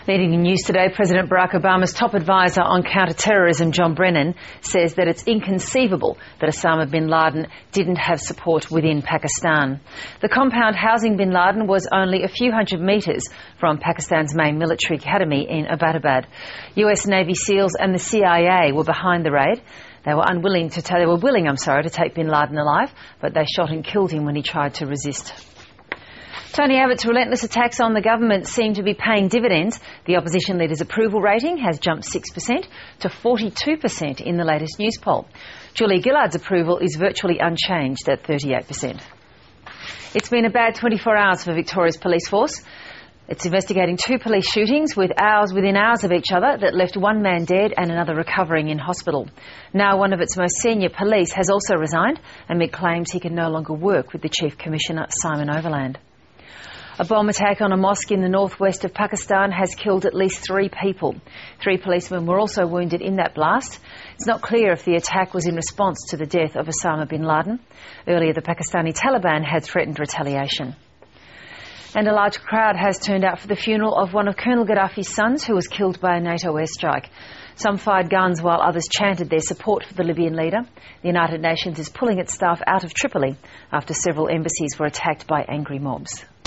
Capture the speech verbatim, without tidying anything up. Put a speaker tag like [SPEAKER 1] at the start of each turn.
[SPEAKER 1] Leading in news today, President Barack Obama's top advisor on counter-terrorism, John Brennan, says that it's inconceivable that Osama bin Laden didn't have support within Pakistan. The compound housing bin Laden was only a few hundred metres from Pakistan's main military academy in Abbottabad. U S Navy SEALs and the C I A were behind the raid. They were unwilling to tell, they were willing, I'm sorry, to take bin Laden alive, but they shot and killed him when he tried to resist. Tony Abbott's relentless attacks on the government seem to be paying dividends. The opposition leader's approval rating has jumped six percent to forty-two percent in the latest news poll. Julia Gillard's approval is virtually unchanged at thirty-eight percent. It's been a bad twenty-four hours for Victoria's police force. It's investigating two police shootings with hours within hours of each other that left one man dead and another recovering in hospital. Now one of its most senior police has also resigned amid claims he can no longer work with the Chief Commissioner, Simon Overland. A bomb attack on a mosque in the northwest of Pakistan has killed at least three people. Three policemen were also wounded in that blast. It's not clear if the attack was in response to the death of Osama bin Laden. Earlier, the Pakistani Taliban had threatened retaliation. And a large crowd has turned out for the funeral of one of Colonel Gaddafi's sons who was killed by a NATO airstrike. Some fired guns while others chanted their support for the Libyan leader. The United Nations is pulling its staff out of Tripoli after several embassies were attacked by angry mobs.